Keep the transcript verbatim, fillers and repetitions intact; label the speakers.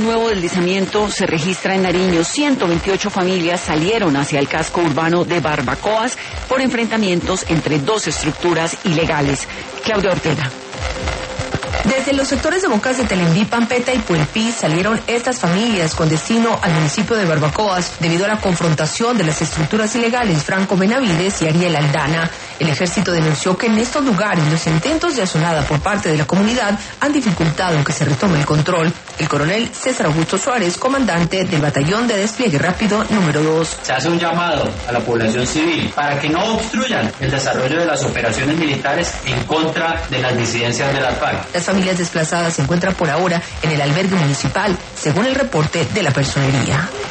Speaker 1: nuevo deslizamiento se registra en Nariño. ciento veintiocho familias salieron hacia el casco urbano de Barbacoas por enfrentamientos entre dos estructuras ilegales. Claudia Ortega.
Speaker 2: Desde los sectores de Bocas de Telembí, Pampeta y Puelpí salieron estas familias con destino al municipio de Barbacoas debido a la confrontación de las estructuras ilegales Franco Benavides y Ariel Aldana. El ejército denunció que en estos lugares los intentos de asonada por parte de la comunidad han dificultado que se retome el control. El coronel César Augusto Suárez, comandante del batallón de despliegue rápido número dos.
Speaker 3: Se hace un llamado a la población civil para que no obstruyan el desarrollo de las operaciones militares en contra de las disidencias de las FARC.
Speaker 2: Las familias desplazadas se encuentran por ahora en el albergue municipal, según el reporte de la personería.